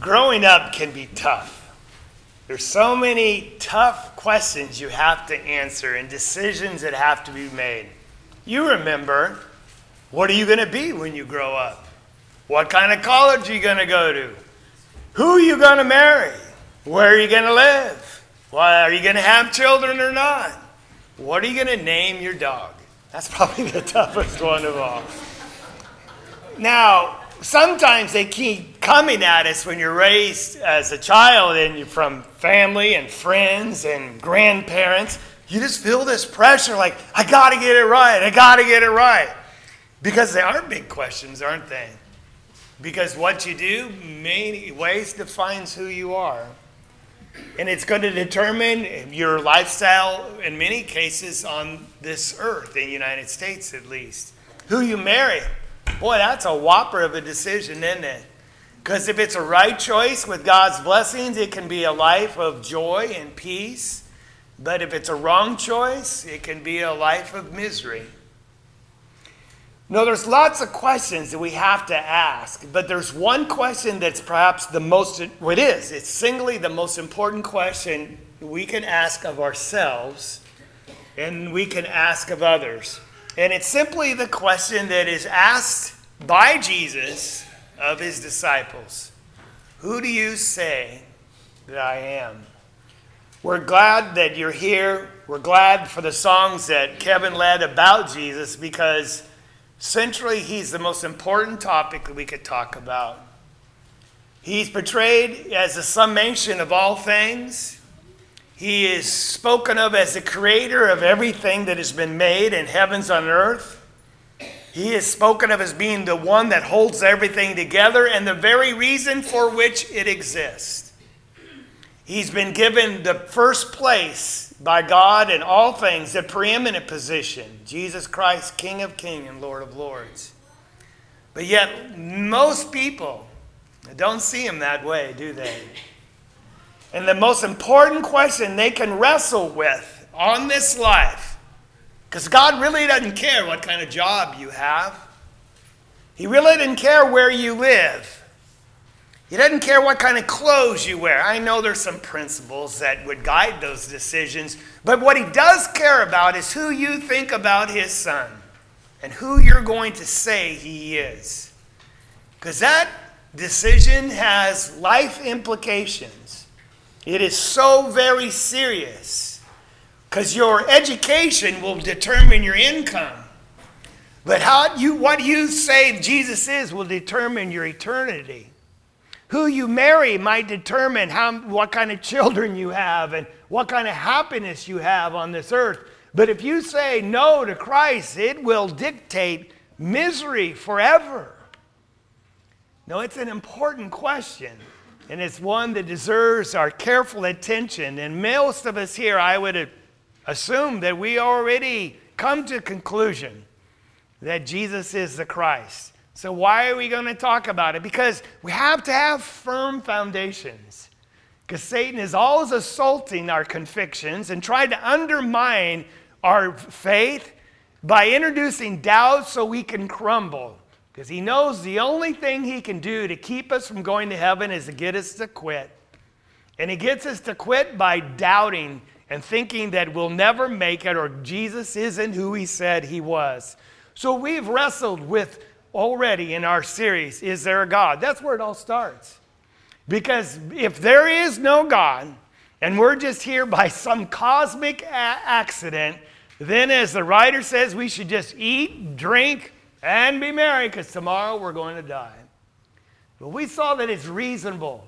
Growing up can be tough. There's so many tough questions you have to answer and decisions that have to be made. You remember, what are you going to be when you grow up? What kind of college are you going to go to? Who are you going to marry? Where are you going to live? Why, are you going to have children or not? What are you going to name your dog? That's probably the toughest one of all. Now, sometimes they keep coming at us when you're raised as a child and you're from family and friends and grandparents. You just feel this pressure like, I got to get it right. I got to get it right. Because they are big questions, aren't they? Because what you do, many ways defines who you are. And it's going to determine your lifestyle, in many cases, on this earth, in the United States at least. Who you marry. Boy, that's a whopper of a decision, isn't it? Because if it's a right choice with God's blessings, it can be a life of joy and peace. But if it's a wrong choice, it can be a life of misery. No, there's lots of questions that we have to ask, but there's one question that's perhaps the most, well, it's singly the most important question we can ask of ourselves and we can ask of others. And it's simply the question that is asked by Jesus of his disciples. Who do you say that I am? We're glad that you're here. We're glad for the songs that Kevin led about Jesus because centrally, he's the most important topic that we could talk about. He's portrayed as a summation of all things. He is spoken of as the creator of everything that has been made in heavens and earth. He is spoken of as being the one that holds everything together and the very reason for which it exists. He's been given the first place by God in all things, the preeminent position. Jesus Christ, King of Kings and Lord of Lords. But yet, most people don't see him that way, do they? And the most important question they can wrestle with on this life, because God really doesn't care what kind of job you have. He really doesn't care where you live. He doesn't care what kind of clothes you wear. I know there's some principles that would guide those decisions, but what he does care about is who you think about his son and who you're going to say he is. Because that decision has life implications. It is so very serious because your education will determine your income. But what you say Jesus is will determine your eternity. Who you marry might determine what kind of children you have and what kind of happiness you have on this earth. But if you say no to Christ, it will dictate misery forever. No, it's an important question, and it's one that deserves our careful attention. And most of us here, I would assume that we already come to the conclusion that Jesus is the Christ. So why are we going to talk about it? Because we have to have firm foundations. Because Satan is always assaulting our convictions and trying to undermine our faith by introducing doubt so we can crumble. Because he knows the only thing he can do to keep us from going to heaven is to get us to quit. And he gets us to quit by doubting and thinking that we'll never make it or Jesus isn't who he said he was. So we've wrestled with already in our series, Is There a God? That's where it all starts. Because if there is no God, and we're just here by some cosmic accident, then as the writer says, we should just eat, drink, and be merry, because tomorrow we're going to die. But we saw that it's reasonable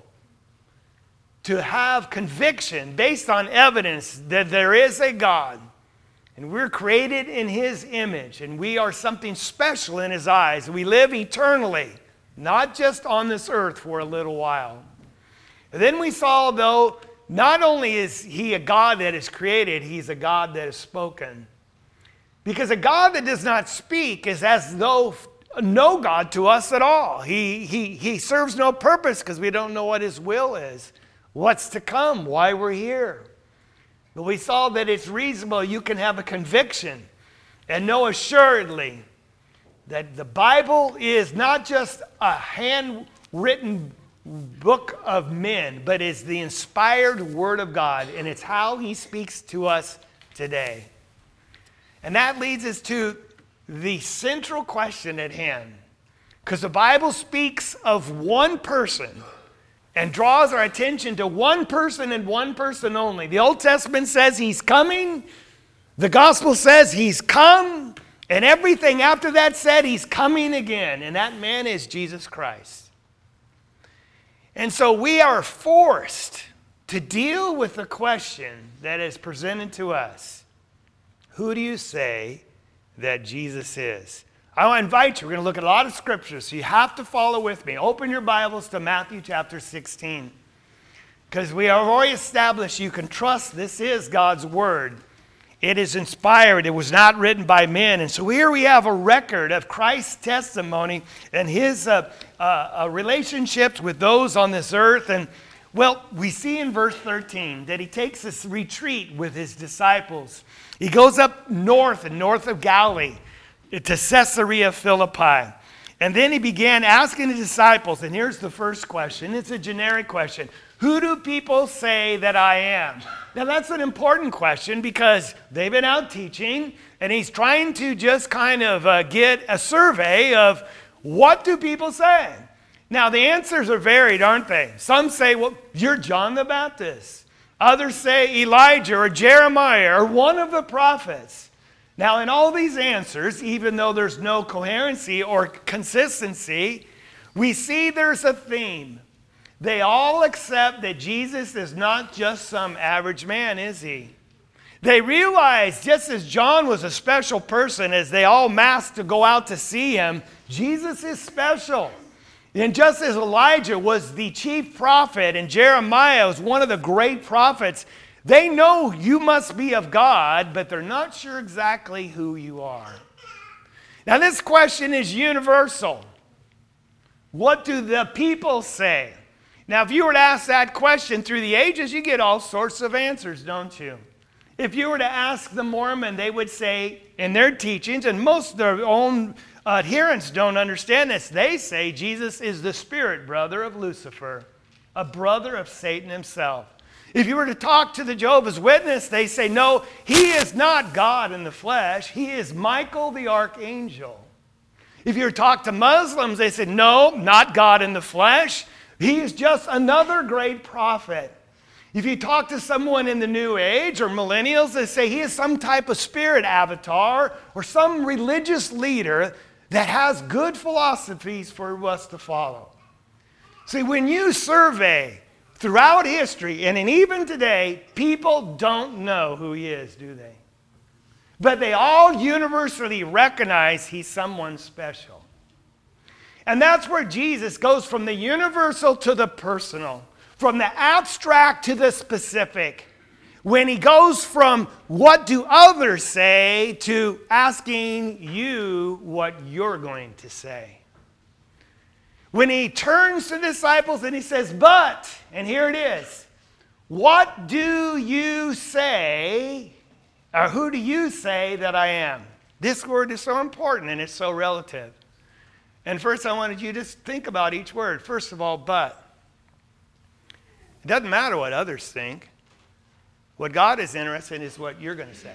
to have conviction based on evidence that there is a God. And we're created in his image, and we are something special in his eyes. We live eternally, not just on this earth for a little while. And then we saw, though, not only is he a God that is created, he's a God that is spoken. Because a God that does not speak is as though no God to us at all. He serves no purpose because we don't know what his will is, what's to come, why we're here. But we saw that it's reasonable. You can have a conviction and know assuredly that the Bible is not just a handwritten book of men, but is the inspired Word of God, and it's how He speaks to us today. And that leads us to the central question at hand. Because the Bible speaks of one person and draws our attention to one person and one person only. The Old Testament says He's coming. The Gospel says He's come. And everything after that said He's coming again. And that man is Jesus Christ. And so we are forced to deal with the question that is presented to us. Who do you say that Jesus is? I want to invite you. We're going to look at a lot of scriptures, so you have to follow with me. Open your Bibles to Matthew chapter 16. Because we have already established you can trust this is God's Word. It is inspired. It was not written by men. And so here we have a record of Christ's testimony and His relationships with those on this earth. And, well, we see in verse 13 that He takes this retreat with His disciples. He goes up north of Galilee to Caesarea Philippi. And then He began asking the disciples, and here's the first question. It's a generic question. Who do people say that I am? Now that's an important question because they've been out teaching, and He's trying to just kind of get a survey of what do people say? Now the answers are varied, aren't they? Some say, well, you're John the Baptist. Others say Elijah or Jeremiah or one of the prophets. Now, in all these answers, even though there's no coherency or consistency, we see there's a theme. They all accept that Jesus is not just some average man, is He? They realize, just as John was a special person, as they all massed to go out to see Him, Jesus is special. And just as Elijah was the chief prophet and Jeremiah was one of the great prophets, they know you must be of God, but they're not sure exactly who you are. Now this question is universal. What do the people say? Now if you were to ask that question through the ages, you get all sorts of answers, don't you? If you were to ask the Mormon, they would say in their teachings, and most of their own adherents don't understand this, they say Jesus is the spirit brother of Lucifer, a brother of Satan himself. If you were to talk to the Jehovah's Witness, they say, no, He is not God in the flesh. He is Michael the archangel. If you were to talk to Muslims, they say, no, not God in the flesh. He is just another great prophet. If you talk to someone in the New Age or millennials, they say he is some type of spirit avatar or some religious leader that has good philosophies for us to follow. See, when you survey throughout history, and even today, people don't know who He is, do they? But they all universally recognize He's someone special. And that's where Jesus goes from the universal to the personal, from the abstract to the specific. When He goes from what do others say to asking you what you're going to say. When He turns to the disciples and He says, but, and here it is, what do you say, or who do you say that I am? This word is so important and it's so relative. And first I wanted you to think about each word. First of all, but. It doesn't matter what others think. What God is interested in is what you're going to say.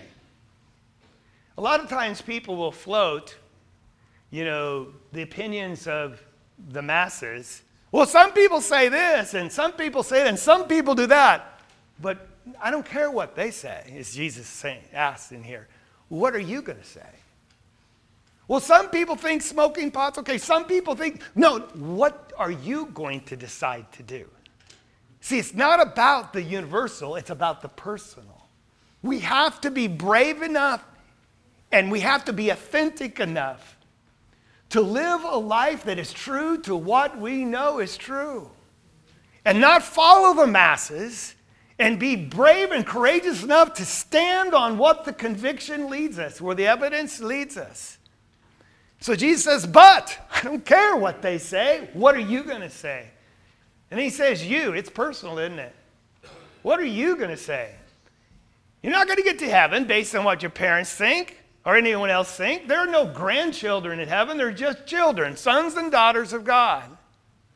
A lot of times people will float, the opinions of the masses. Well, some people say this, and some people say that, and some people do that. But I don't care what they say, is Jesus saying, asked in here. What are you going to say? Well, some people think smoking pot's okay. Some people think, no, what are you going to decide to do? See, it's not about the universal, it's about the personal. We have to be brave enough and we have to be authentic enough to live a life that is true to what we know is true. And not follow the masses, and be brave and courageous enough to stand on what the conviction leads us, where the evidence leads us. So Jesus says, but I don't care what they say. What are you going to say? And He says, you. It's personal, isn't it? What are you going to say? You're not going to get to heaven based on what your parents think or anyone else think. There are no grandchildren in heaven. They're just children, sons and daughters of God.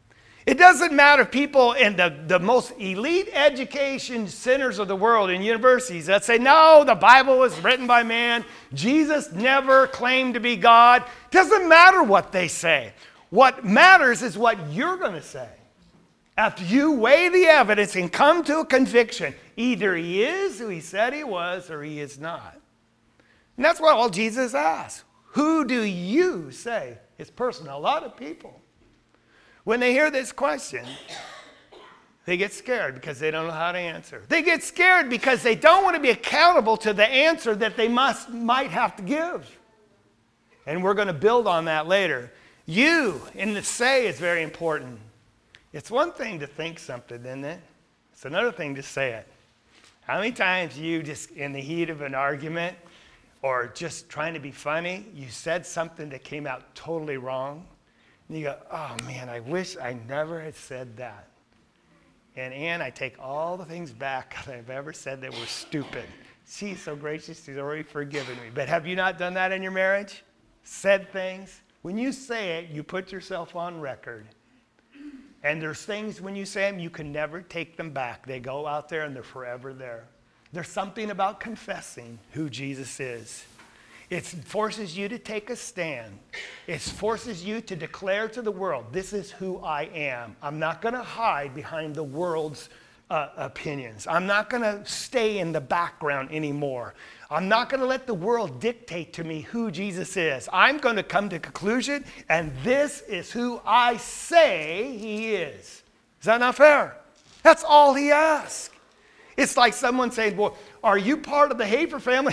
It doesn't matter if people in the most elite education centers of the world in universities that say, no, the Bible was written by man. Jesus never claimed to be God. It doesn't matter what they say. What matters is what you're going to say. After you weigh the evidence and come to a conviction, either he is who he said he was or he is not. And that's what all Jesus asks. Who do you say is personal? A lot of people, when they hear this question, they get scared because they don't know how to answer. They get scared because they don't want to be accountable to the answer that they might have to give. And we're going to build on that later. You, in the say, is very important. It's one thing to think something, isn't it? It's another thing to say it. How many times you just, in the heat of an argument or just trying to be funny, you said something that came out totally wrong? And you go, oh man, I wish I never had said that. And Ann, I take all the things back that I've ever said that were stupid. She's so gracious, she's already forgiven me. But have you not done that in your marriage? Said things? When you say it, you put yourself on record. And there's things when you say them, you can never take them back. They go out there and they're forever there. There's something about confessing who Jesus is. It forces you to take a stand. It forces you to declare to the world, this is who I am. I'm not going to hide behind the world's opinions. I'm not going to stay in the background anymore. I'm not going to let the world dictate to me who Jesus is. I'm going to come to conclusion, and this is who I say he is. Is that not fair? That's all he asks. It's like someone saying, well, are you part of the Hafer family?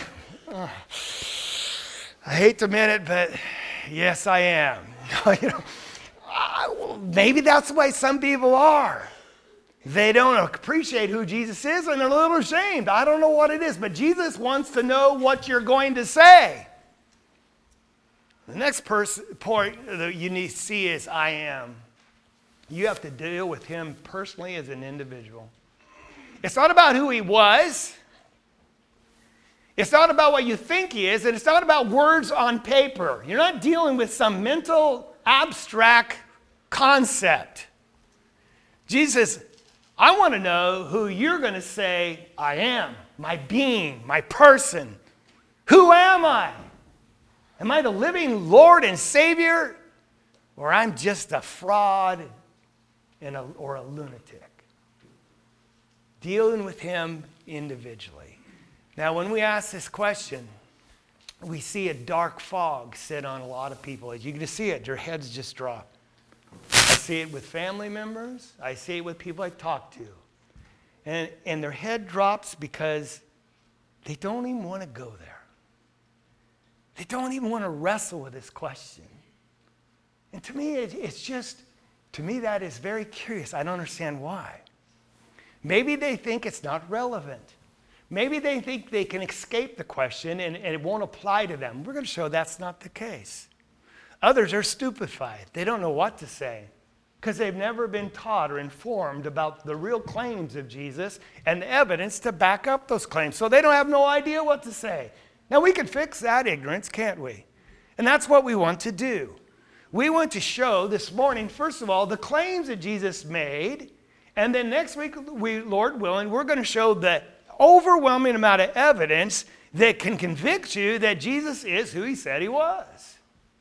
I hate to admit it, but yes, I am. Maybe that's the way some people are. They don't appreciate who Jesus is, and they're a little ashamed. I don't know what it is, but Jesus wants to know what you're going to say. The next point that you need to see is I am. You have to deal with him personally as an individual. It's not about who he was. It's not about what you think he is, and it's not about words on paper. You're not dealing with some mental, abstract concept. Jesus, I want to know who you're going to say I am, my being, my person. Who am I? Am I the living Lord and Savior, or I'm just a fraud or a lunatic? Dealing with him individually. Now, when we ask this question, we see a dark fog sit on a lot of people. As you can see it, their heads just drop. I see it with family members. I see it with people I talk to. And their head drops because they don't even want to go there. They don't even want to wrestle with this question. And to me, that is very curious. I don't understand why. Maybe they think it's not relevant. Maybe they think they can escape the question and it won't apply to them. We're going to show that's not the case. Others are stupefied. They don't know what to say because they've never been taught or informed about the real claims of Jesus and the evidence to back up those claims. So they don't have no idea what to say. Now, we can fix that ignorance, can't we? And that's what we want to do. We want to show this morning, first of all, the claims that Jesus made. And then next week, Lord willing, we're going to show the overwhelming amount of evidence that can convict you that Jesus is who he said he was.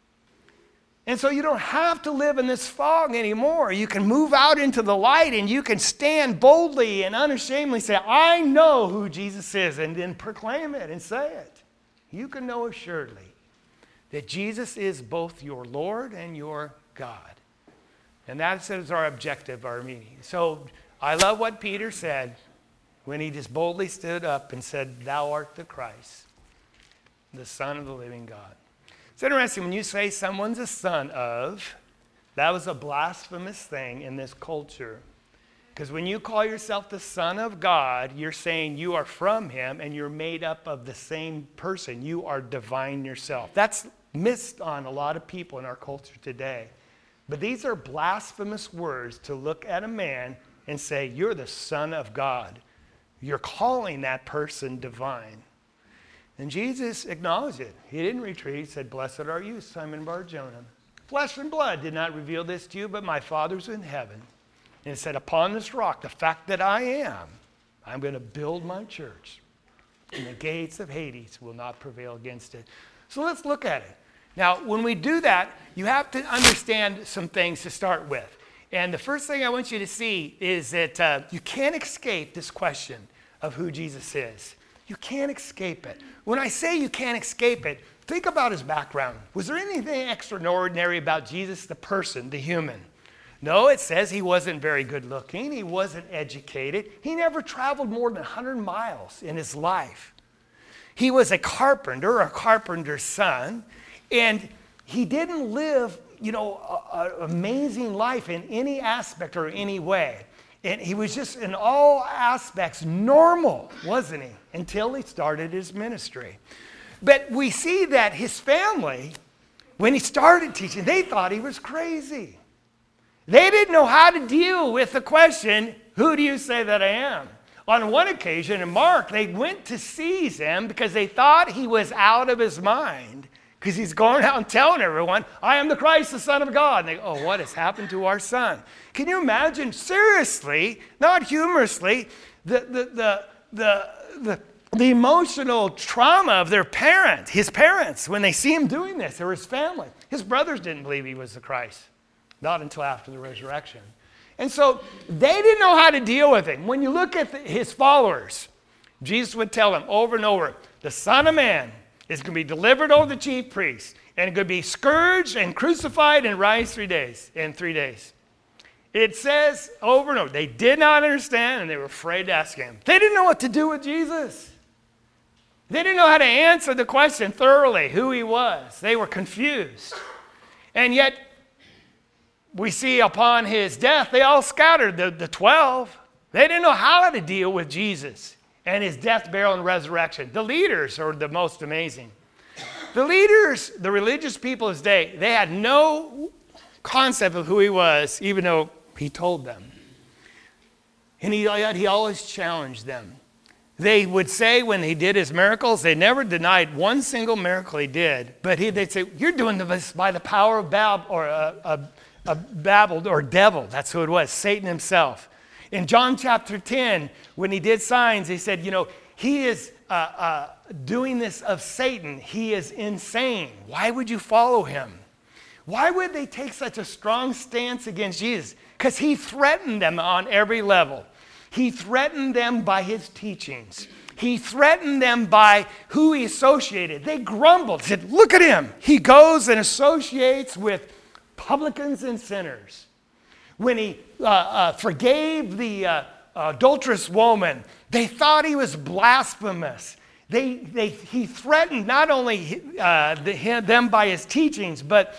And so you don't have to live in this fog anymore. You can move out into the light and you can stand boldly and unashamedly say, I know who Jesus is, and then proclaim it and say it. You can know assuredly that Jesus is both your Lord and your God. And that is our objective, our meeting. So I love what Peter said when he just boldly stood up and said, thou art the Christ, the Son of the living God. It's interesting when you say someone's a son of, that was a blasphemous thing in this culture. Because when you call yourself the Son of God, you're saying you are from him and you're made up of the same person. You are divine yourself. That's missed on a lot of people in our culture today. But these are blasphemous words to look at a man and say, you're the Son of God. You're calling that person divine. And Jesus acknowledged it. He didn't retreat. He said, blessed are you, Simon Bar-Jonah. Flesh and blood did not reveal this to you, but my Father's in heaven. And it said, upon this rock, the fact that I am, I'm going to build my church. And the gates of Hades will not prevail against it. So let's look at it. Now, when we do that, you have to understand some things to start with. And the first thing I want you to see is that you can't escape this question of who Jesus is. You can't escape it. When I say you can't escape it, think about his background. Was there anything extraordinary about Jesus, the person, the human? No, it says he wasn't very good looking. He wasn't educated. He never traveled more than 100 miles in his life. He was a carpenter's son, and he didn't live, an amazing life in any aspect or any way. And he was just in all aspects normal, wasn't he? Until he started his ministry. But we see that his family, when he started teaching, they thought he was crazy. They didn't know how to deal with the question, who do you say that I am? On one occasion in Mark, they went to seize him because they thought he was out of his mind because he's going out and telling everyone, I am the Christ, the Son of God. And they go, oh, what has happened to our son? Can you imagine, seriously, not humorously, the emotional trauma of their parents, his parents, when they see him doing this, or his family. His brothers didn't believe he was the Christ, not until after the resurrection. And so they didn't know how to deal with it. When you look at his followers, Jesus would tell them over and over, the Son of Man is going to be delivered over the chief priests and going to be scourged and crucified and rise in 3 days. It says over and over, they did not understand and they were afraid to ask him. They didn't know what to do with Jesus. They didn't know how to answer the question thoroughly, who he was. They were confused. And yet, we see upon his death, they all scattered, the 12. They didn't know how to deal with Jesus and his death, burial, and resurrection. The leaders are the most amazing. The leaders, the religious people of his day, they had no concept of who he was, even though he told them. And he always challenged them. They would say when he did his miracles, they never denied one single miracle he did, but they'd say, you're doing this by the power of Babel or devil. That's who it was, Satan himself. In John chapter 10, when he did signs, he said, he is doing this of Satan. He is insane. Why would you follow him? Why would they take such a strong stance against Jesus? Because he threatened them on every level. He threatened them by his teachings. He threatened them by who he associated. They grumbled, said, look at him. He goes and associates with publicans and sinners. When he forgave the adulterous woman, they thought he was blasphemous. He threatened not only them by his teachings, but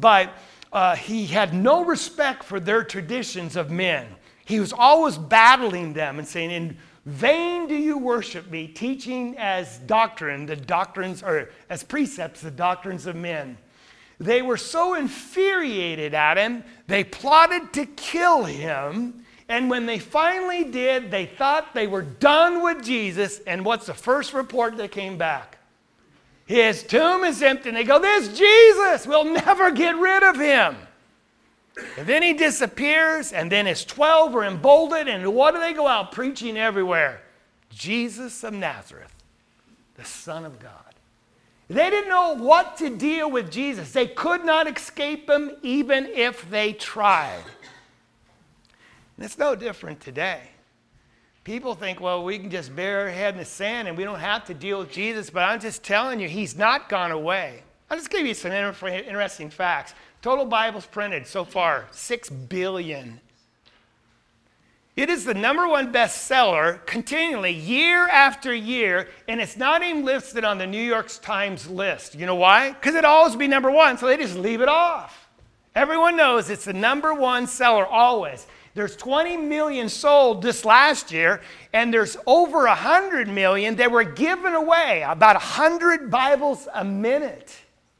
he had no respect for their traditions of men. He was always battling them and saying, in vain do you worship me, teaching as doctrine, the doctrines, or as precepts, the doctrines of men. They were so infuriated at him, they plotted to kill him. And when they finally did, they thought they were done with Jesus. And what's the first report that came back? His tomb is empty. And they go, this Jesus, we'll never get rid of him. And then he disappears, and then his 12 are emboldened, and what do they go out preaching everywhere? Jesus of Nazareth, the Son of God. They didn't know what to deal with Jesus. They could not escape him even if they tried. And it's no different today. People think, well, we can just bury our head in the sand and we don't have to deal with Jesus, but I'm just telling you, he's not gone away. I'll just give you some interesting facts. Total Bibles printed so far, 6 billion. It is the #1 bestseller continually, year after year, and it's not even listed on the New York Times list. You know why? Because it'll always be #1, so they just leave it off. Everyone knows it's the #1 seller always. There's 20 million sold this last year, and there's over 100 million that were given away, about 100 Bibles a minute.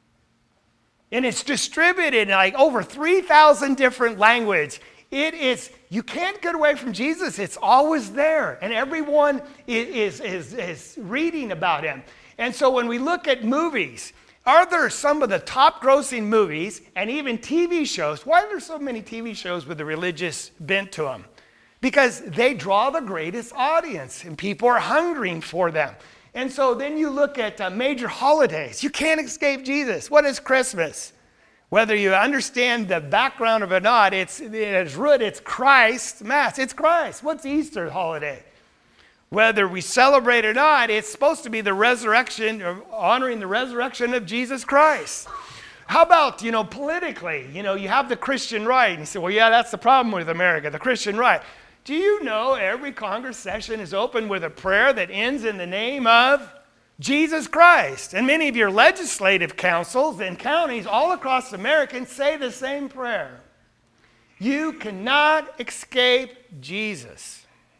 And it's distributed in like over 3,000 different languages. You can't get away from Jesus. It's always there. And everyone is reading about him. And so when we look at movies, Are there some of the top grossing movies and even TV shows? Why are there so many TV shows with a religious bent to them? Because they draw the greatest audience and people are hungering for them. And so then you look at major holidays. You can't escape Jesus. What is Christmas? Whether you understand the background of it or not, it's Christ Mass. It's Christ. What's Easter holiday? Whether we celebrate or not, it's supposed to be the resurrection, or honoring the resurrection of Jesus Christ. How about, politically? You have the Christian right. And you say, well, yeah, that's the problem with America, the Christian right. Do you know every Congress session is opened with a prayer that ends in the name of Jesus Christ? And many of your legislative councils and counties all across America say the same prayer. You cannot escape Jesus.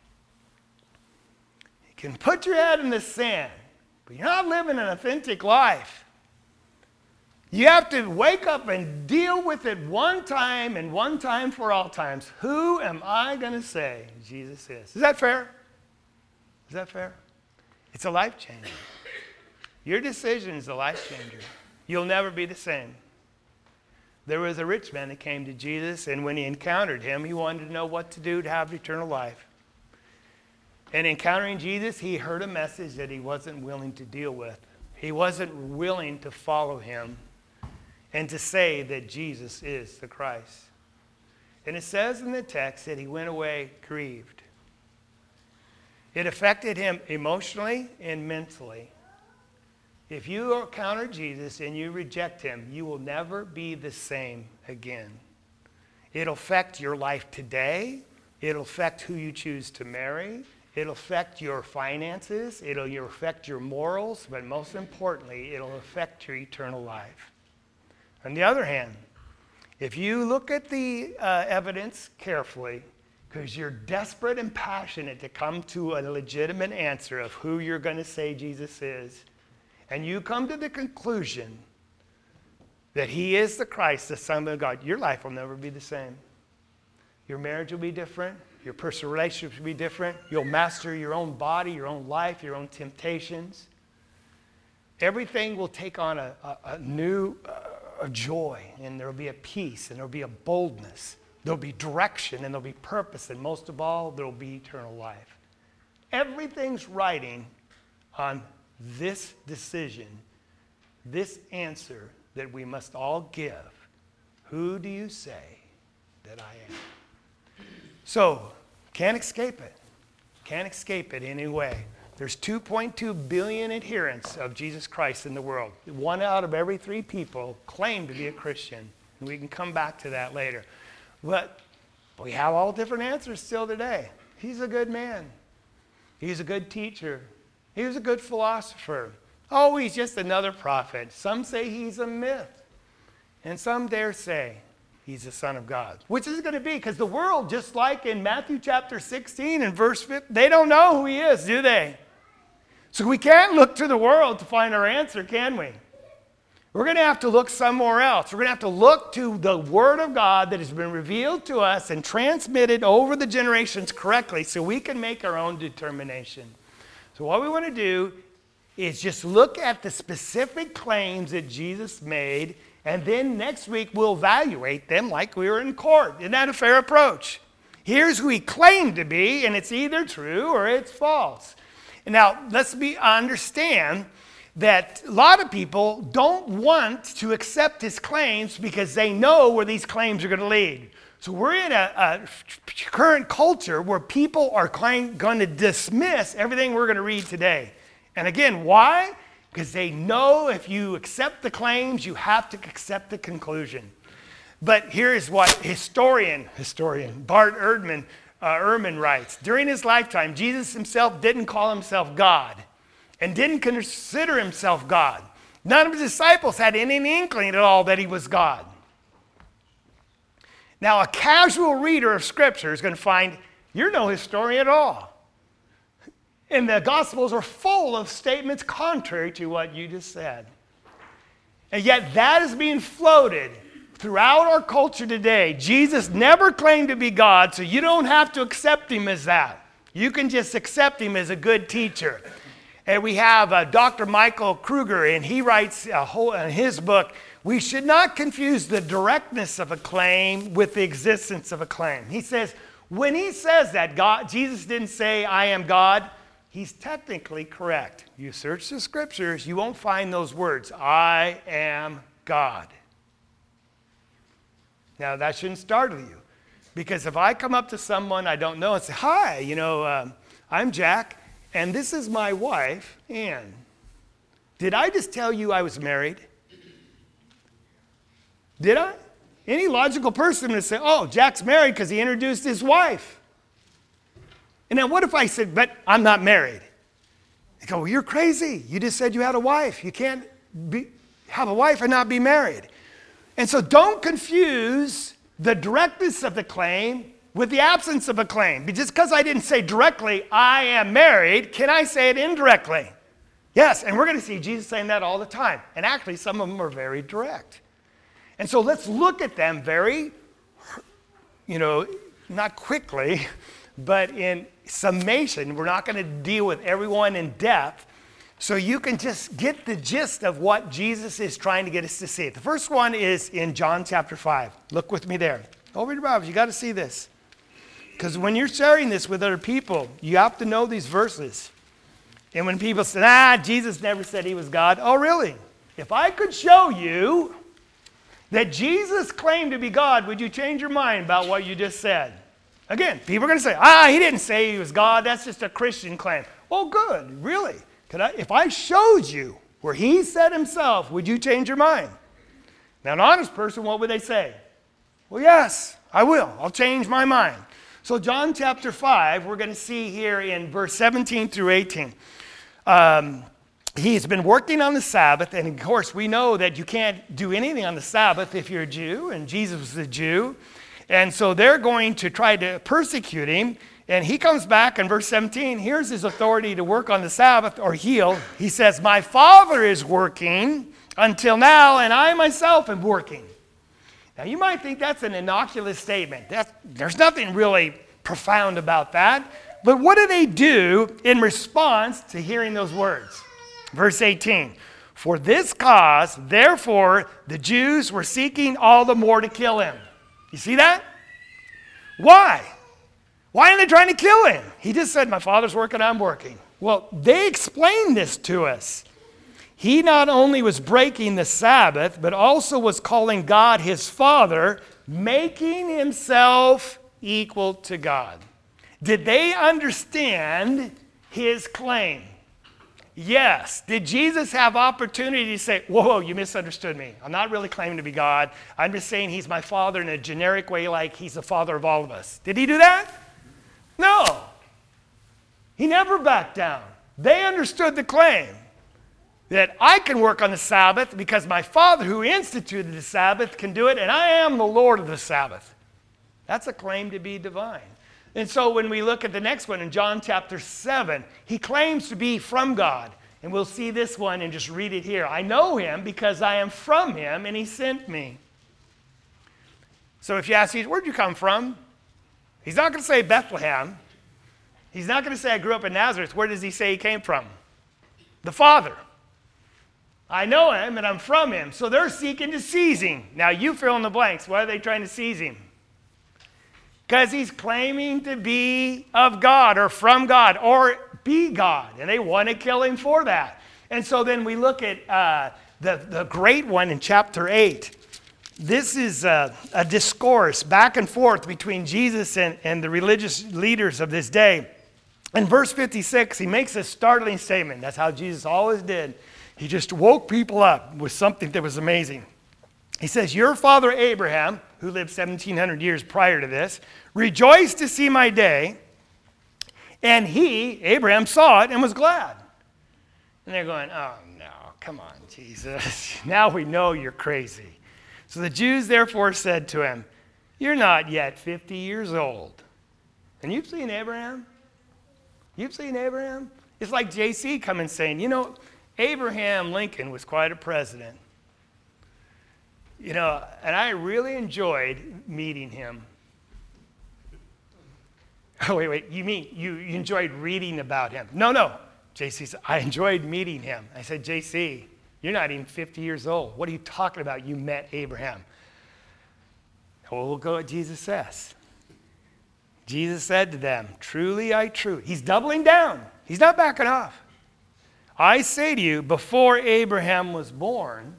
You can put your head in the sand, but you're not living an authentic life. You have to wake up and deal with it one time and one time for all times. Who am I going to say Jesus is? Is that fair? Is that fair? It's a life changer. Your decision is a life changer. You'll never be the same. There was a rich man that came to Jesus, and when he encountered him, he wanted to know what to do to have eternal life. And encountering Jesus, he heard a message that he wasn't willing to deal with. He wasn't willing to follow him and to say that Jesus is the Christ. And it says in the text that he went away grieved. It affected him emotionally and mentally. If you encounter Jesus and you reject him, you will never be the same again. It'll affect your life today. It'll affect who you choose to marry. It'll affect your finances, it'll affect your morals, but most importantly, it'll affect your eternal life. On the other hand, if you look at the evidence carefully, because you're desperate and passionate to come to a legitimate answer of who you're going to say Jesus is, and you come to the conclusion that he is the Christ, the Son of God, your life will never be the same. Your marriage will be different. Your personal relationships will be different. You'll master your own body, your own life, your own temptations. Everything will take on a new joy, and there will be a peace, and there will be a boldness. There will be direction, and there will be purpose, and most of all, there will be eternal life. Everything's riding on this decision, this answer that we must all give. Who do you say that I am? So, can't escape it. Can't escape it any way. There's 2.2 billion adherents of Jesus Christ in the world. 1 out of every 3 people claim to be a Christian. And we can come back to that later. But we have all different answers still today. He's a good man. He's a good teacher. He was a good philosopher. Oh, he's just another prophet. Some say he's a myth. And some dare say he's the Son of God. Which is it going to be? Because the world, just like in Matthew chapter 16 and verse 15, they don't know who he is, do they? So we can't look to the world to find our answer, can we? We're going to have to look somewhere else. We're going to have to look to the Word of God that has been revealed to us and transmitted over the generations correctly so we can make our own determination. So what we want to do is just look at the specific claims that Jesus made, and then next week we'll evaluate them like we were in court. Isn't that a fair approach? Here's who he claimed to be, and it's either true or it's false. Now, let's understand that a lot of people don't want to accept his claims because they know where these claims are going to lead. So we're in a current culture where people are going to dismiss everything we're going to read today. And again, why? Because they know if you accept the claims, you have to accept the conclusion. But here's what historian Bart Ehrman writes. During his lifetime, Jesus himself didn't call himself God and didn't consider himself God. None of his disciples had any inkling at all that he was God. Now, a casual reader of Scripture is going to find you're no historian at all. And the Gospels are full of statements contrary to what you just said. And yet that is being floated throughout our culture today. Jesus never claimed to be God, so you don't have to accept him as that. You can just accept him as a good teacher. And we have Dr. Michael Kruger, and he writes in his book, we should not confuse the directness of a claim with the existence of a claim. He says, when he says that Jesus didn't say, I am God, he's technically correct. You search the scriptures, you won't find those words, I am God. Now, that shouldn't startle you. Because if I come up to someone I don't know and say, hi, I'm Jack, and this is my wife, Ann. Did I just tell you I was married? Did I? Any logical person would say, oh, Jack's married because he introduced his wife. And then what if I said, but I'm not married? They go, well, you're crazy. You just said you had a wife. You can't have a wife and not be married. And so don't confuse the directness of the claim with the absence of a claim. Just because I didn't say directly, I am married, can I say it indirectly? Yes, and we're going to see Jesus saying that all the time. And actually, some of them are very direct. And so let's look at them very, not quickly, but in summation. We're not going to deal with everyone in depth, so you can just get the gist of what Jesus is trying to get us to see. The first one is in John chapter 5. Look with me there. Over in your Bibles, you got to see this. Because when you're sharing this with other people, you have to know these verses. And when people say, Jesus never said he was God. Oh, really? If I could show you that Jesus claimed to be God, would you change your mind about what you just said? Again, people are going to say, he didn't say he was God. That's just a Christian claim. Oh, good. Really? If I showed you where he said himself, would you change your mind? Now, an honest person, what would they say? Well, yes, I will. I'll change my mind. So John chapter 5, we're going to see here in verse 17 through 18. He's been working on the Sabbath, and of course we know that you can't do anything on the Sabbath if you're a Jew, and Jesus was a Jew. And so they're going to try to persecute him. And he comes back in verse 17. Here's his authority to work on the Sabbath or heal. He says, my Father is working until now, and I myself am working. Now, you might think that's an innocuous statement. There's nothing really profound about that. But what do they do in response to hearing those words? Verse 18. For this cause, therefore, the Jews were seeking all the more to kill him. You see that? Why? Why are they trying to kill him? He just said, my Father's working, I'm working. Well, they explained this to us. He not only was breaking the Sabbath, but also was calling God his Father, making himself equal to God. Did they understand his claim? Yes. Did Jesus have opportunity to say, whoa, you misunderstood me. I'm not really claiming to be God. I'm just saying he's my Father in a generic way, like he's the Father of all of us. Did he do that? No. He never backed down. They understood the claim that I can work on the Sabbath because my Father who instituted the Sabbath can do it, and I am the Lord of the Sabbath. That's a claim to be divine. And so when we look at the next one in John chapter 7, he claims to be from God. And we'll see this one and just read it here. I know him because I am from him and he sent me. So if you ask, where'd you come from? He's not going to say Bethlehem. He's not going to say I grew up in Nazareth. Where does he say he came from? The Father. I know him and I'm from him. So they're seeking to seize him. Now you fill in the blanks. Why are they trying to seize him? Because he's claiming to be of God or from God or be God. And they want to kill him for that. And so then we look at the great one in chapter 8. This is a discourse back and forth between Jesus and the religious leaders of this day. In verse 56, he makes a startling statement. That's how Jesus always did. He just woke people up with something that was amazing. He says, your father Abraham, who lived 1,700 years prior to this, rejoiced to see my day, and he, Abraham, saw it and was glad. And they're going, oh no, come on, Jesus. Now we know you're crazy. So the Jews therefore said to him, you're not yet 50 years old. And you've seen Abraham? You've seen Abraham? It's like JC coming saying, Abraham Lincoln was quite a president. And I really enjoyed meeting him. Oh, wait. You mean you enjoyed reading about him? No. JC said, I enjoyed meeting him. I said, JC, you're not even 50 years old. What are you talking about? You met Abraham. Well, we'll go what Jesus says. Jesus said to them, truly I truly. He's doubling down. He's not backing off. I say to you, before Abraham was born,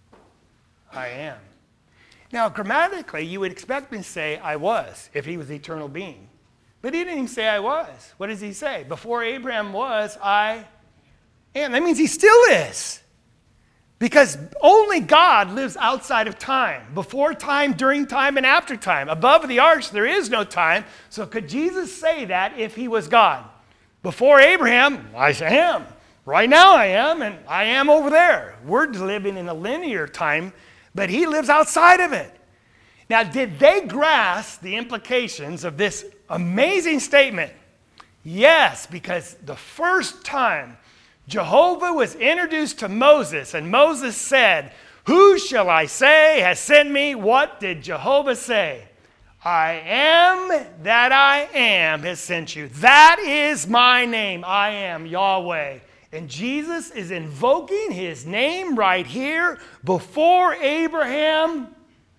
I am. Now, grammatically, you would expect him to say, I was, if he was the eternal being. But he didn't even say I was. What does he say? Before Abraham was, I am. That means he still is. Because only God lives outside of time. Before time, during time, and after time. Above the arch, there is no time. So could Jesus say that if he was God? Before Abraham, I am. Right now I am, and I am over there. We're living in a linear time, but he lives outside of it. Now, did they grasp the implications of this amazing statement? Yes, because the first time Jehovah was introduced to Moses, and Moses said, who shall I say has sent me? What did Jehovah say? I am that I am has sent you. That is my name. I am Yahweh. And Jesus is invoking his name right here. Before Abraham,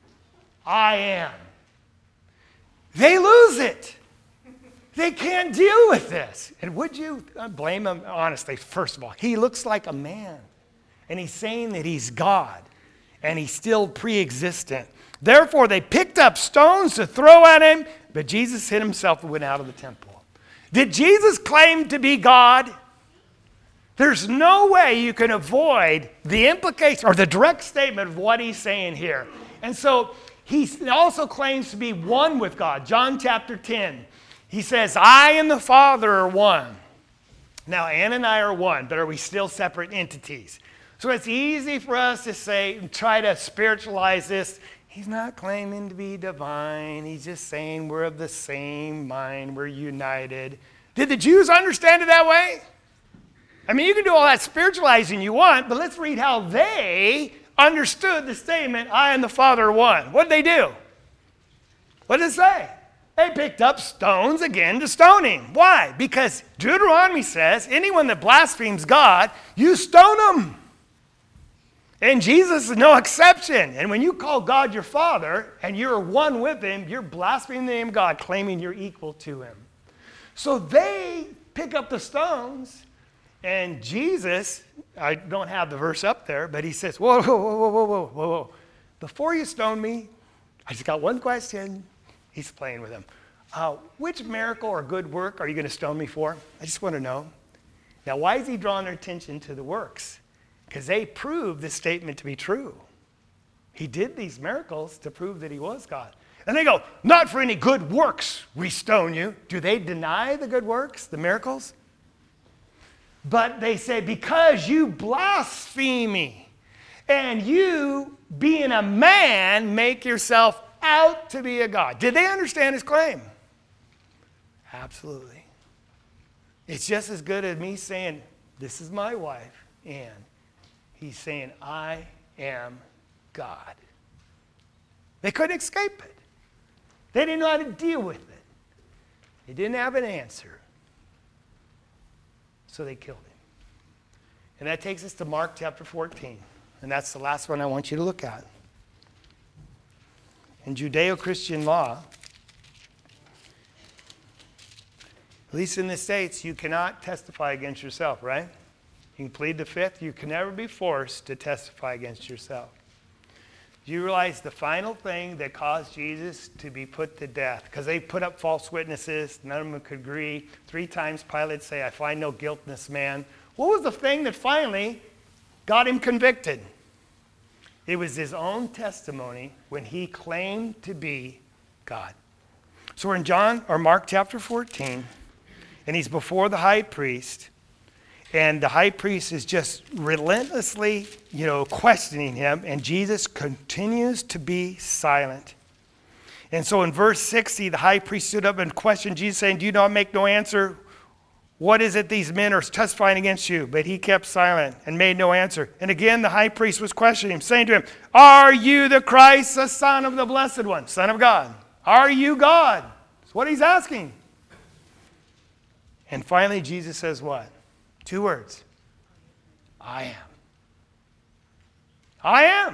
I am. They lose it. They can't deal with this. And would you blame him? Honestly, first of all, he looks like a man. And he's saying that he's God. And he's still pre-existent. Therefore, they picked up stones to throw at him. But Jesus hid himself and went out of the temple. Did Jesus claim to be God? There's no way you can avoid the implication or the direct statement of what he's saying here. And so he also claims to be one with God. John chapter 10. He says, I and the Father are one. Now, Ann and I are one, but are we still separate entities? So it's easy for us to say, try to spiritualize this. He's not claiming to be divine. He's just saying we're of the same mind. We're united. Did the Jews understand it that way? I mean, you can do all that spiritualizing you want, but let's read how they understood the statement, I and the Father are one. What did they do? What did it say? They picked up stones again to stone him. Why? Because Deuteronomy says, anyone that blasphemes God, you stone them. And Jesus is no exception. And when you call God your Father and you're one with him, you're blaspheming the name of God, claiming you're equal to him. So they pick up the stones. And Jesus, I don't have the verse up there, but he says, whoa, whoa, whoa, whoa, whoa, whoa, whoa. Before you stone me, I just got one question. He's playing with him. Which miracle or good work are you going to stone me for? I just want to know. Now, why is he drawing their attention to the works? Because they proved this statement to be true. He did these miracles to prove that he was God. And they go, not for any good works we stone you. Do they deny the good works, the miracles? But they say, because you blaspheme me, and you, being a man, make yourself out to be a God. Did they understand his claim? Absolutely. It's just as good as me saying, this is my wife, and he's saying, I am God. They couldn't escape it. They didn't know how to deal with it. They didn't have an answer. So they killed him. And that takes us to Mark chapter 14. And that's the last one I want you to look at. In Judeo-Christian law, at least in the States, you cannot testify against yourself, right? You can plead the fifth. You can never be forced to testify against yourself. Do you realize the final thing that caused Jesus to be put to death? Because they put up false witnesses. None of them could agree. 3 times Pilate say, I find no guilt in this man. What was the thing that finally got him convicted? It was his own testimony when he claimed to be God. So we're in Mark chapter 14, and he's before the high priest. And the high priest is just relentlessly, questioning him. And Jesus continues to be silent. And so in verse 60, the high priest stood up and questioned Jesus, saying, do you not make no answer? What is it these men are testifying against you? But he kept silent and made no answer. And again, the high priest was questioning him, saying to him, are you the Christ, the Son of the Blessed One, Son of God? Are you God? That's what he's asking. And finally, Jesus says what? 2 words. I am. I am.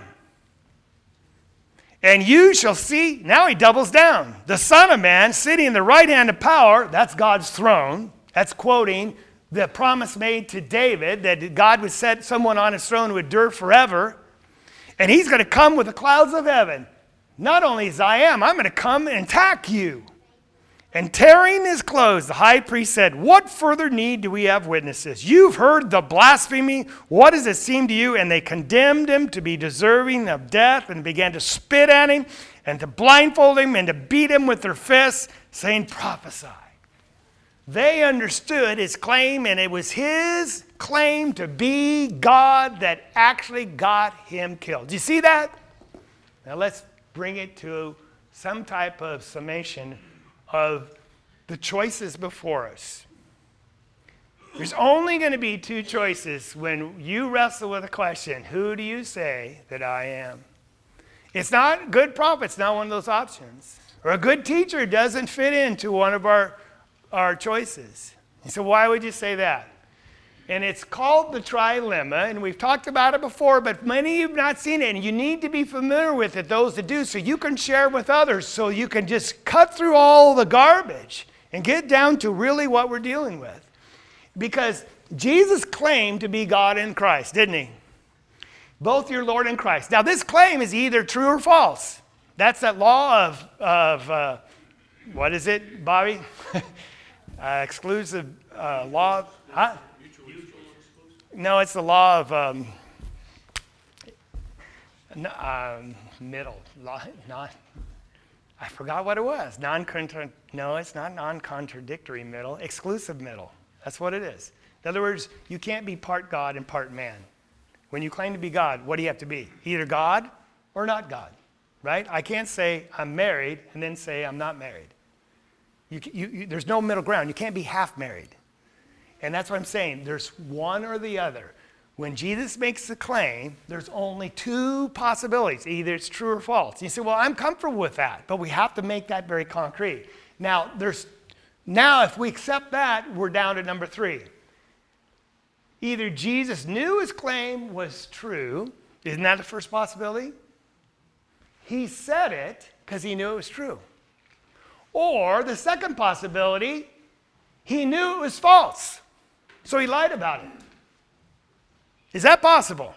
And you shall see, now he doubles down, the Son of Man sitting in the right hand of power, that's God's throne. That's quoting the promise made to David that God would set someone on his throne who would endure forever. And he's going to come with the clouds of heaven. Not only as I am, I'm going to come and attack you. And tearing his clothes, the high priest said, what further need do we have witnesses? You've heard the blasphemy. What does it seem to you? And they condemned him to be deserving of death and began to spit at him and to blindfold him and to beat him with their fists, saying, prophesy. They understood his claim, and it was his claim to be God that actually got him killed. Do you see that? Now let's bring it to some type of summation of the choices before us. There's only going to be 2 choices when you wrestle with a question. Who do you say that I am? It's not good prophet. It's not one of those options. Or a good teacher doesn't fit into one of our choices. And so why would you say that? And it's called the trilemma, and we've talked about it before, but many of you have not seen it, and you need to be familiar with it, those that do, so you can share with others, so you can just cut through all the garbage and get down to really what we're dealing with. Because Jesus claimed to be God in Christ, didn't he? Both your Lord and Christ. Now, this claim is either true or false. That's that law of what is it, Bobby? Exclusive law of, huh? No, it's the law of middle. I forgot what it was. No, it's not non-contradictory middle. Exclusive middle. That's what it is. In other words, you can't be part God and part man. When you claim to be God, what do you have to be? Either God or not God, right? I can't say I'm married and then say I'm not married. There's no middle ground. You can't be half married. And that's what I'm saying. There's one or the other. When Jesus makes a claim, there's only 2 possibilities. Either it's true or false. You say, well, I'm comfortable with that. But we have to make that very concrete. Now, if we accept that, we're down to number 3. Either Jesus knew his claim was true. Isn't that the first possibility? He said it because he knew it was true. Or the second possibility, he knew it was false. So he lied about it. Is that possible?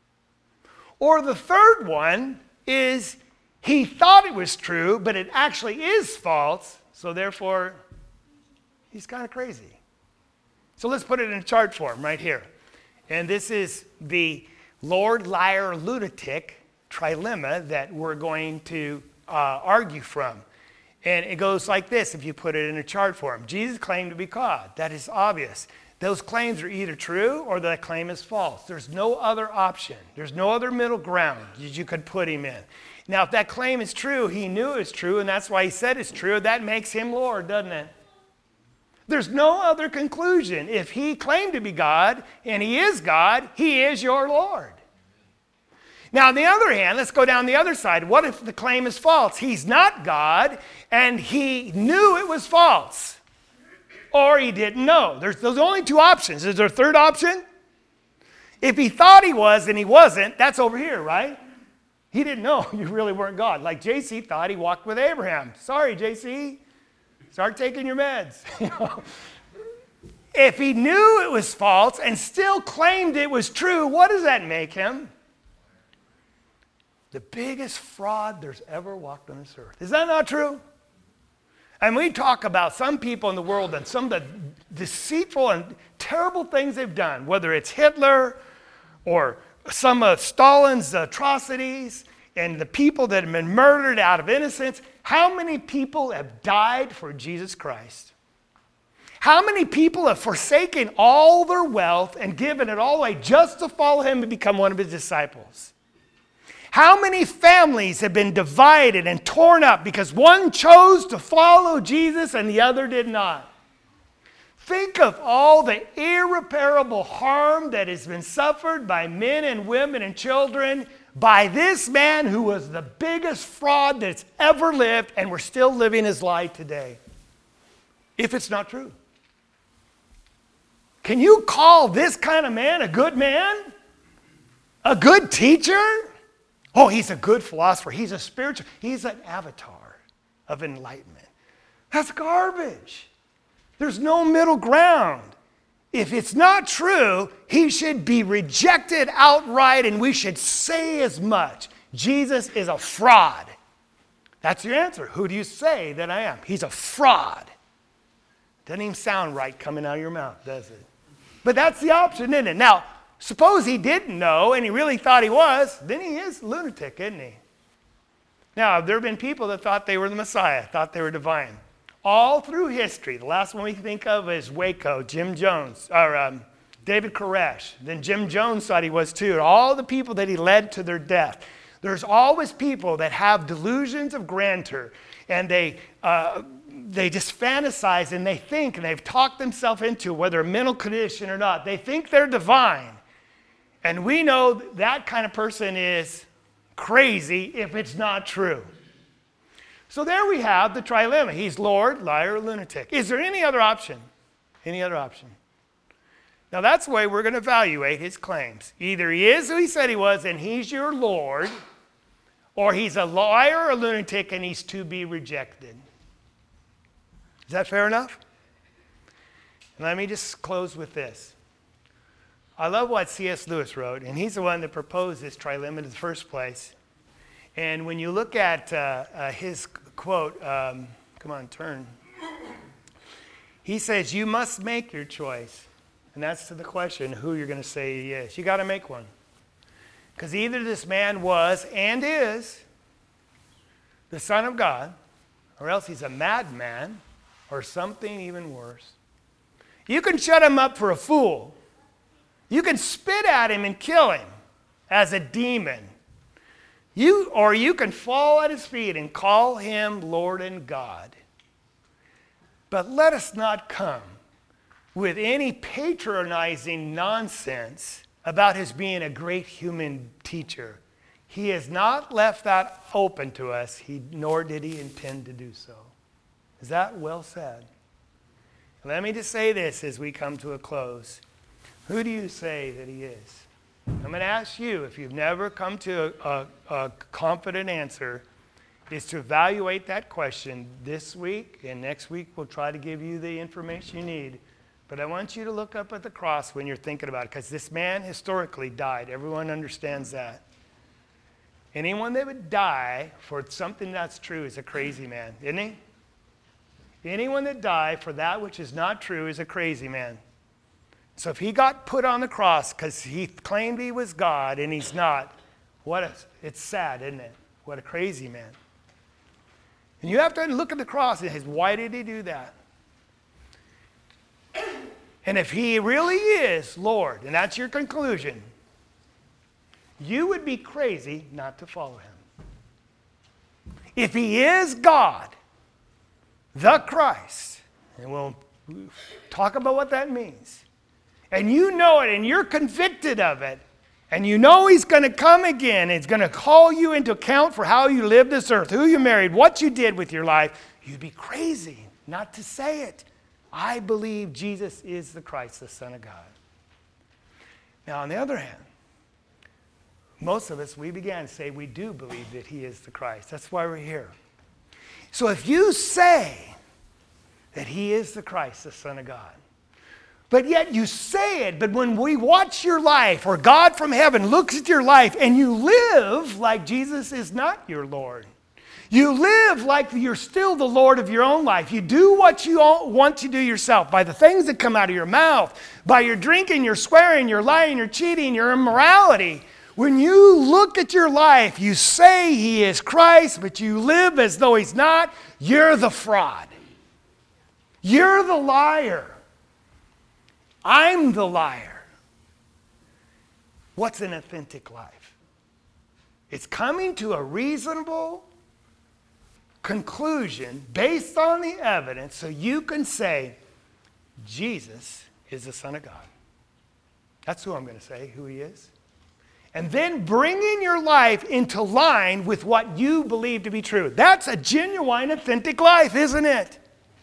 Or the third one is he thought it was true, but it actually is false, so therefore he's kind of crazy. So let's put it in a chart form right here. And this is the Lord, Liar, Lunatic trilemma that we're going to argue from. And it goes like this if you put it in a chart form. Jesus claimed to be God. That is obvious. Those claims are either true or that claim is false. There's no other option. There's no other middle ground that you could put him in. Now, if that claim is true, he knew it was true, and that's why he said it's true. That makes him Lord, doesn't it? There's no other conclusion. If he claimed to be God and he is God, he is your Lord. Now, on the other hand, let's go down the other side. What if the claim is false? He's not God, and he knew it was false. Or he didn't know. There's only 2 options. Is there a third option? If he thought he was and he wasn't, that's over here, right? He didn't know you really weren't God. Like JC thought he walked with Abraham. Sorry, JC. Start taking your meds. If he knew it was false and still claimed it was true, what does that make him? The biggest fraud there's ever walked on this earth. Is that not true? And we talk about some people in the world and some of the deceitful and terrible things they've done, whether it's Hitler or some of Stalin's atrocities and the people that have been murdered out of innocence. How many people have died for Jesus Christ? How many people have forsaken all their wealth and given it all away just to follow him and become one of his disciples? How many families have been divided and torn up because one chose to follow Jesus and the other did not? Think of all the irreparable harm that has been suffered by men and women and children by this man who was the biggest fraud that's ever lived, and we're still living his lie today. If it's not true. Can you call this kind of man a good man? A good teacher? Oh, he's a good philosopher. He's a spiritual, he's an avatar of enlightenment. That's garbage. There's no middle ground. If it's not true, he should be rejected outright, and we should say as much. Jesus is a fraud. That's your answer. Who do you say that I am? He's a fraud. Doesn't even sound right coming out of your mouth, does it? But that's the option, isn't it? Now, suppose he didn't know and he really thought he was, then he is a lunatic, isn't he? Now, there have been people that thought they were the Messiah, thought they were divine. All through history, the last one we can think of is Waco, Jim Jones, or David Koresh. Then Jim Jones thought he was too. All the people that he led to their death. There's always people that have delusions of grandeur, and they just fantasize and they think, and they've talked themselves into, whether a mental condition or not, they think they're divine. And we know that kind of person is crazy if it's not true. So there we have the trilemma. He's Lord, liar, lunatic. Is there any other option? Any other option? Now that's the way we're going to evaluate his claims. Either he is who he said he was and he's your Lord, or he's a liar or a lunatic and he's to be rejected. Is that fair enough? And let me just close with this. I love what C.S. Lewis wrote, and he's the one that proposed this trilemma in the first place. And when you look at his quote, come on, turn. He says, you must make your choice. And that's to the question, who you're going to say he is. You got to make one. Because either this man was and is the Son of God, or else he's a madman, or something even worse. You can shut him up for a fool. You can spit at him and kill him as a demon. Or you can fall at his feet and call him Lord and God. But let us not come with any patronizing nonsense about his being a great human teacher. He has not left that open to us, nor did he intend to do so. Is that well said? Let me just say this as we come to a close. Who do you say that he is? I'm going to ask you, if you've never come to a confident answer, is to evaluate that question this week, and next week we'll try to give you the information you need. But I want you to look up at the cross when you're thinking about it, because this man historically died. Everyone understands that. Anyone that would die for something that's true is a crazy man, isn't he? Anyone that died for that which is not true is a crazy man. So if he got put on the cross because he claimed he was God and he's not, it's sad, isn't it? What a crazy man. And you have to look at the cross and say, why did he do that? And if he really is Lord, and that's your conclusion, you would be crazy not to follow him. If he is God, the Christ, and we'll talk about what that means, and you know it, and you're convicted of it, and you know he's going to come again, and he's going to call you into account for how you lived this earth, who you married, what you did with your life, you'd be crazy not to say it. I believe Jesus is the Christ, the Son of God. Now, on the other hand, most of us, we began to say we do believe that he is the Christ. That's why we're here. So if you say that he is the Christ, the Son of God, but yet you say it, but when we watch your life, or God from heaven looks at your life, and you live like Jesus is not your Lord. You live like you're still the Lord of your own life. You do what you want to do yourself by the things that come out of your mouth, by your drinking, your swearing, your lying, your cheating, your immorality. When you look at your life, you say he is Christ, but you live as though he's not. You're the fraud. You're the liar. I'm the liar. What's an authentic life? It's coming to a reasonable conclusion based on the evidence so you can say, Jesus is the Son of God. That's who I'm going to say, who he is. And then bringing your life into line with what you believe to be true. That's a genuine, authentic life, isn't it?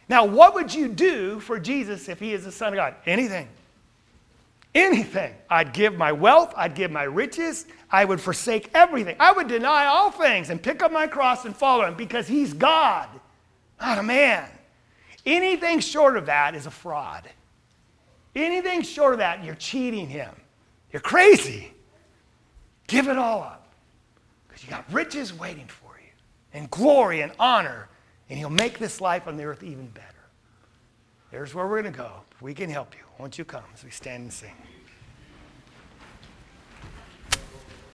Now, what would you do for Jesus if he is the Son of God? Anything. Anything. I'd give my wealth. I'd give my riches. I would forsake everything. I would deny all things and pick up my cross and follow him because he's God, not a man. Anything short of that is a fraud. Anything short of that, you're cheating him. You're crazy. Give it all up because you got riches waiting for you and glory and honor, and he'll make this life on the earth even better. There's where we're going to go. If we can help you, won't you come as we stand and sing?